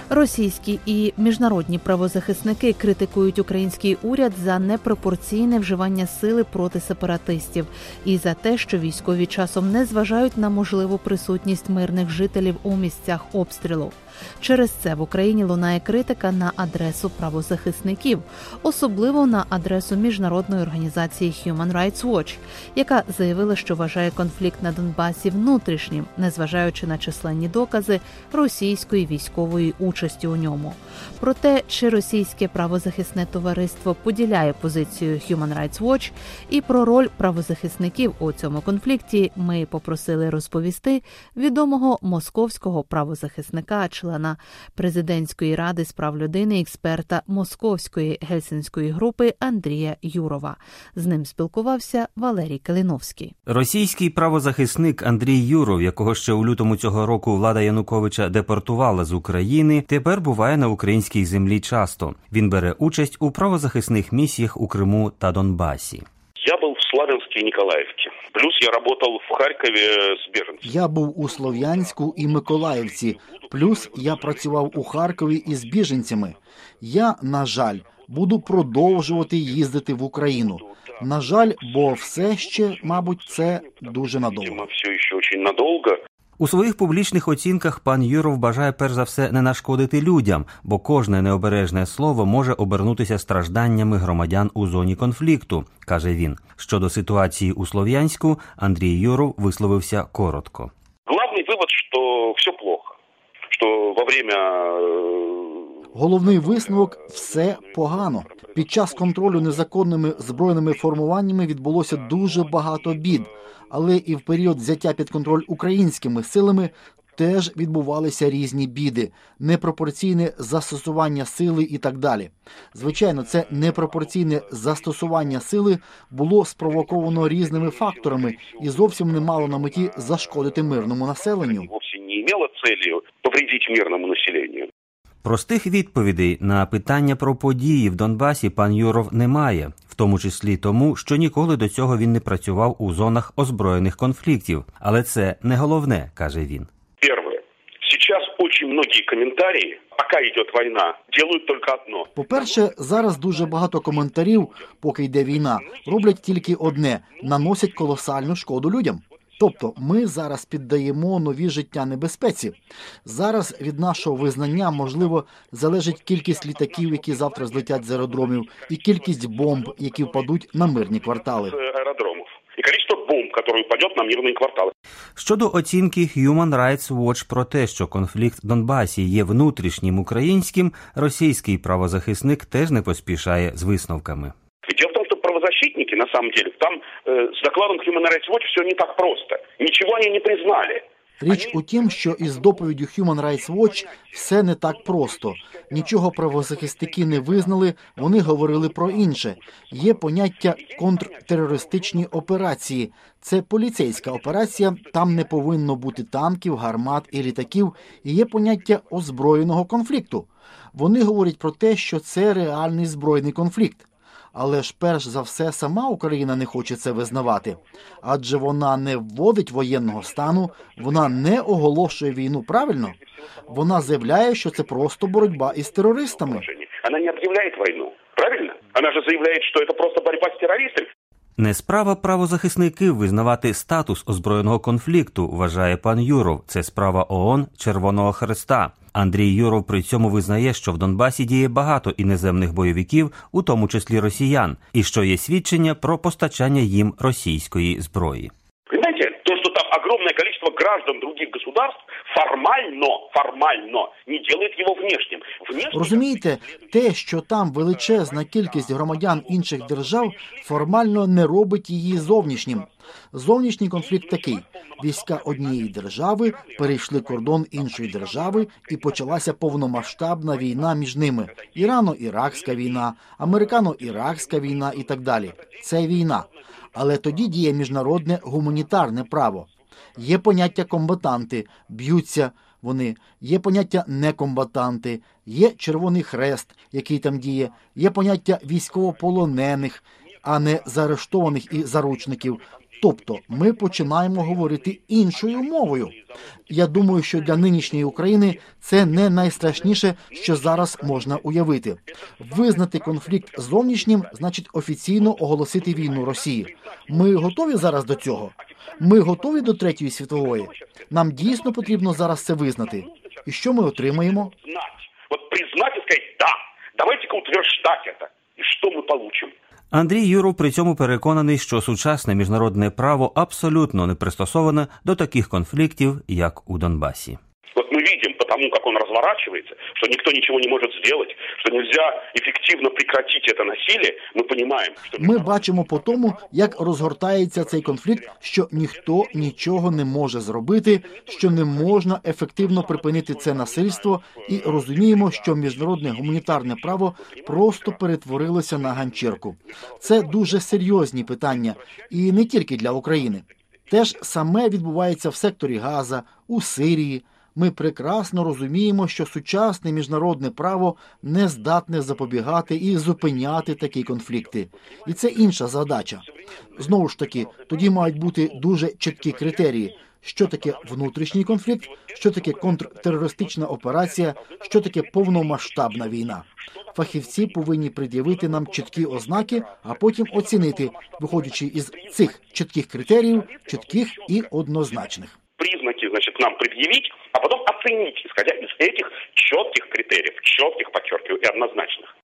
Російські і міжнародні правозахисники критикують український уряд за непропорційне вживання сили проти сепаратистів і за те, що військові часом не зважають на можливу присутність мирних жителів у місцях обстрілу. Через це в Україні лунає критика на адресу правозахисників, особливо на адресу міжнародної організації Human Rights Watch, яка заявила, що вважає конфлікт на Донбасі внутрішнім, незважаючи на численні докази російської військової участі у ньому. Про те, чи російське правозахисне товариство поділяє позицію Human Rights Watch і про роль правозахисників у цьому конфлікті, ми попросили розповісти відомого московського правозахисника, члена Президентської ради з прав людини, експерта Московської гельсінської групи Андрія Юрова. З ним спілкувався Валерій Калиновський. Російський правозахисник Андрій Юров, якого ще у лютому цього року влада Януковича депортувала з України, тепер буває на українській землі часто. Він бере участь у правозахисних місіях у Криму та Донбасі. Я був в Славянській і Ніколаївці. Плюс я працював в Харкові з біженцями. Я був у Слов'янську і Миколаївці. Плюс я працював у Харкові із біженцями. Я, на жаль, буду продовжувати їздити в Україну. На жаль, бо все ще, мабуть, це дуже надовго. Все ще дуже надовго. У своїх публічних оцінках пан Юров бажає перш за все не нашкодити людям, бо кожне необережне слово може обернутися стражданнями громадян у зоні конфлікту, каже він. Щодо ситуації у Слов'янську, Андрій Юров висловився коротко. Головний вивод, що все плохо. Що во время... Головний висновок – все погано. Під час контролю незаконними збройними формуваннями відбулося дуже багато бід, але і в період взяття під контроль українськими силами теж відбувалися різні біди, непропорційне застосування сили і так далі. Звичайно, це непропорційне застосування сили було спровоковано різними факторами і зовсім не мало на меті зашкодити мирному населенню. Вовсе не мало цілі повредити мирному населенню. Простих відповідей на питання про події в Донбасі пан Юров не має, в тому числі тому, що ніколи до цього він не працював у зонах озброєних конфліктів. Але це не головне, каже він. Перше. Зараз дуже багато коментарів, поки йде війна, роблять тільки одне. По-перше, зараз дуже багато коментарів, поки йде війна, роблять тільки одне – наносять колосальну шкоду людям. Тобто ми зараз піддаємо нові життя небезпеці. Зараз від нашого визнання, можливо, залежить кількість літаків, які завтра злетять з аеродромів, і кількість бомб, які впадуть на мирні квартали. І кількість бомб, які впадуть на мирні квартали. Щодо оцінки Human Rights Watch про те, що конфлікт в Донбасі є внутрішнім українським, російський правозахисник теж не поспішає з висновками. Правозащитники, на самом деле, там с докладом Human Rights Watch все не так просто. Ничего они не признали. Річ у тім, що із доповіддю Human Rights Watch все не так просто. Нічого правозахисники не визнали, вони говорили про інше. Є поняття контртерористичні операції. Це поліцейська операція, там не повинно бути танків, гармат і літаків. І є поняття озброєного конфлікту. Вони говорять про те, що це реальний збройний конфлікт. Але ж перш за все сама Україна не хоче це визнавати. Адже вона не вводить воєнного стану, вона не оголошує війну, правильно? Вона заявляє, що це просто боротьба із терористами. Вона не об'являє війну, правильно? Вона ж заявляє, що це просто боротьба з терористами. Не справа правозахисників визнавати статус озброєного конфлікту, вважає пан Юров. Це справа ООН, Червоного Хреста. Андрій Юров при цьому визнає, що в Донбасі діє багато іноземних бойовиків, у тому числі росіян, і що є свідчення про постачання їм російської зброї. Понимаете, то, что там огромное количество граждан других государств формально не делает его внешним. Розумієте, те, що там величезна кількість громадян інших держав, формально не робить її зовнішнім. Зовнішній конфлікт такий. Війська однієї держави перейшли кордон іншої держави і почалася повномасштабна війна між ними. Ірано-іракська війна, американо-іракська війна і так далі. Це війна. Але тоді діє міжнародне гуманітарне право. Є поняття комбатанти, б'ються вони, є поняття некомбатанти, є Червоний Хрест, який там діє, є поняття військовополонених, а не заарештованих і заручників. Тобто ми починаємо говорити іншою мовою. Я думаю, що для нинішньої України це не найстрашніше, що зараз можна уявити. Визнати конфлікт зовнішнім – значить офіційно оголосити війну Росії. Ми готові зараз до цього? Ми готові до Третьої світової? Нам дійсно потрібно зараз це визнати. І що ми отримаємо? От признати і сказати, да, давайте-ка утверждати це. І що ми получимо? Андрій Юров при цьому переконаний, що сучасне міжнародне право абсолютно не пристосоване до таких конфліктів, як у Донбасі. Вот мы видим, потому как он разворачивается, что никто ничего не может сделать, что нельзя эффективно прекратить это насилие, мы понимаем, что... Ми бачимо по тому, як розгортається цей конфлікт, що ніхто нічого не може зробити, що не можна ефективно припинити це насильство, і розуміємо, що міжнародне гуманітарне право просто перетворилося на ганчірку. Це дуже серйозні питання, і не тільки для України. Те ж саме відбувається в секторі Газа, у Сирії. Ми прекрасно розуміємо, що сучасне міжнародне право не здатне запобігати і зупиняти такі конфлікти. І це інша задача. Знову ж таки, тоді мають бути дуже чіткі критерії. Що таке внутрішній конфлікт, що таке контртерористична операція, що таке повномасштабна війна. Фахівці повинні пред'явити нам чіткі ознаки, а потім оцінити, виходячи із цих чітких критеріїв, чітких і однозначних. Признаки, значит, нам предъявить, а потом оценить, исходя из этих четких критериев, четких, подчеркиваю, и однозначных.